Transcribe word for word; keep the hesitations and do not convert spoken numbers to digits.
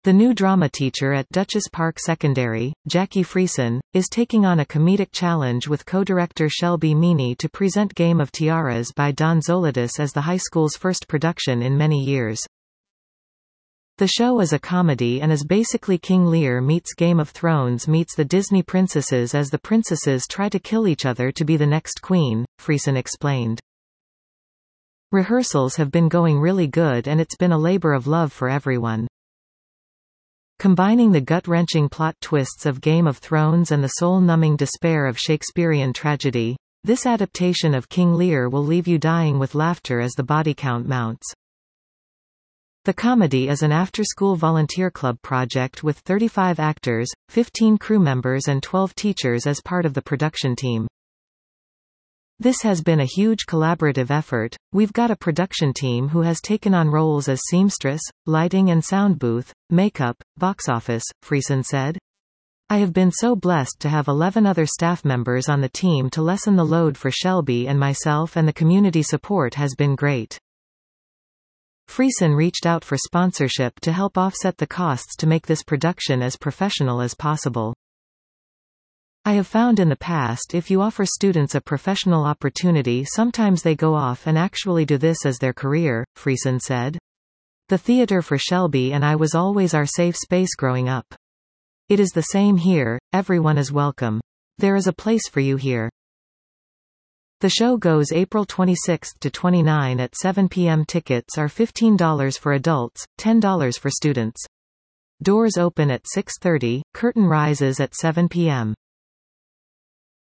The new drama teacher at Duchess Park Secondary, Jackie Friesen, is taking on a comedic challenge with co-director Shelby Meany to present Game of Tiaras by Don Zolidis as the high school's first production in many years. The show is a comedy and is basically King Lear meets Game of Thrones meets the Disney princesses as the princesses try to kill each other to be the next queen, Friesen explained. Rehearsals have been going really good and it's been a labor of love for everyone. Combining the gut-wrenching plot twists of Game of Thrones and the soul-numbing despair of Shakespearean tragedy, this adaptation of King Lear will leave you dying with laughter as the body count mounts. The comedy is an after-school volunteer club project with thirty-five actors, fifteen crew members and twelve teachers as part of the production team. This has been a huge collaborative effort. We've got a production team who has taken on roles as seamstress, lighting and sound booth, makeup, box office, Friesen said. I have been so blessed to have eleven other staff members on the team to lessen the load for Shelby and myself, and the community support has been great. Friesen reached out for sponsorship to help offset the costs to make this production as professional as possible. I have found in the past if you offer students a professional opportunity sometimes they go off and actually do this as their career, Friesen said. The theater for Shelby and I was always our safe space growing up. It is the same here, everyone is welcome. There is a place for you here. The show goes April twenty-sixth to twenty-ninth at seven p m Tickets are fifteen dollars for adults, ten dollars for students. Doors open at six thirty, curtain rises at seven p m